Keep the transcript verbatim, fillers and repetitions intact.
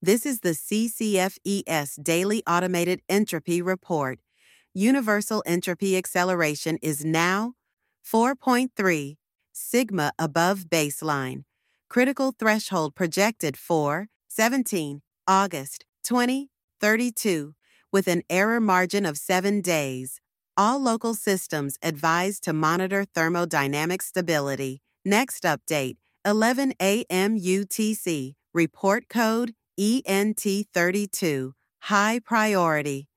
This is the C C F E S Daily Automated Entropy Report. Universal entropy acceleration is now four point three sigma above baseline. Critical threshold projected for seventeenth August twenty thirty-two with an error margin of seven days. All local systems advised to monitor thermodynamic stability. Next update, eleven a m U T C. Report code E N T thirty-two. High priority.